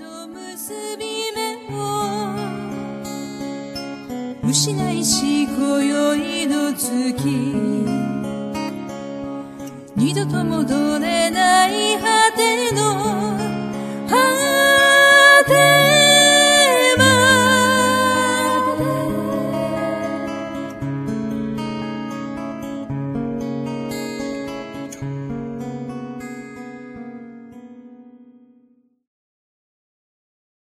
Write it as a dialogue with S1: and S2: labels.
S1: 結び目を失いし今宵の月